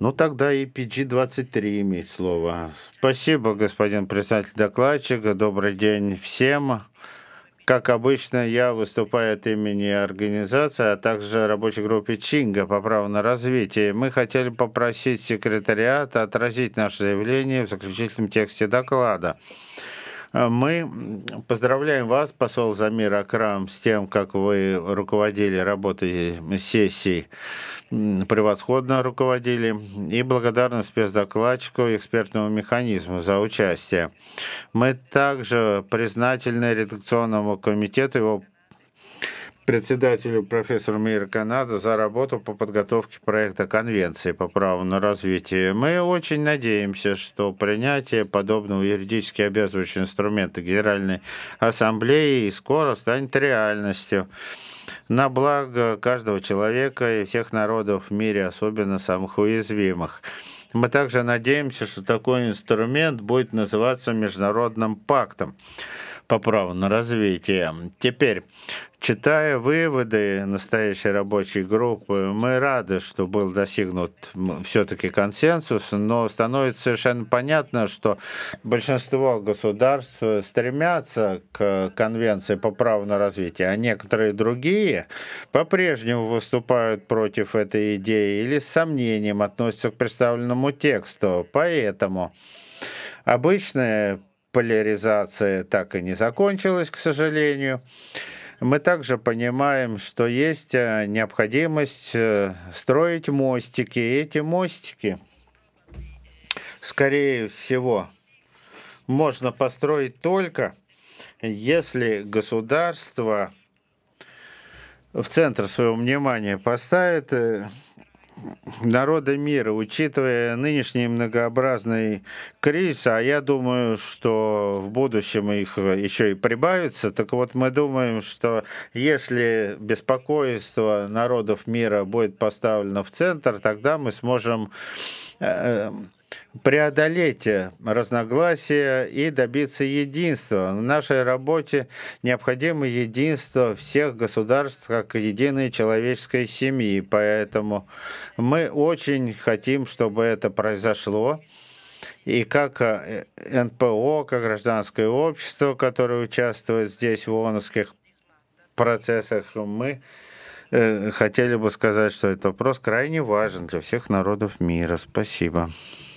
Ну, тогда и PG-23 имеет слово. Спасибо, господин председатель докладчика. Добрый день всем. Как обычно, я выступаю от имени организации, а также рабочей группы Чинга по праву на развитие. Мы хотели попросить секретариата отразить наше заявление в заключительном тексте доклада. Мы поздравляем вас, посол Замир Акрам, с тем, как вы руководили работой сессии, превосходно руководили, и благодарны спецдокладчику и экспертному механизму за участие. Мы также признательны редакционному комитету, его председателю профессору Мейер Канада за работу по подготовке проекта Конвенции по праву на развитие. Мы очень надеемся, что принятие подобного юридически обязывающего инструмента Генеральной Ассамблеи скоро станет реальностью на благо каждого человека и всех народов в мире, особенно самых уязвимых. Мы также надеемся, что такой инструмент будет называться Международным пактом по праву на развитие. Теперь, читая выводы настоящей рабочей группы, мы рады, что был достигнут все-таки консенсус, но становится совершенно понятно, что большинство государств стремятся к Конвенции по праву на развитие, а некоторые другие по-прежнему выступают против этой идеи или с сомнением относятся к представленному тексту. Поэтому обычная поляризация так и не закончилась, к сожалению. Мы также понимаем, что есть необходимость строить мостики. И эти мостики, скорее всего, можно построить только, если государство в центр своего внимания поставит народы мира, учитывая нынешний многообразный кризис, а я думаю, что в будущем их еще и прибавится, так вот мы думаем, что если беспокойство народов мира будет поставлено в центр, тогда мы сможем преодолеть разногласия и добиться единства. В нашей работе необходимо единство всех государств как единой человеческой семьи, поэтому мы очень хотим, чтобы это произошло. И как НПО, как гражданское общество, которое участвует здесь в ООНовских процессах, мы хотели бы сказать, что этот вопрос крайне важен для всех народов мира. Спасибо.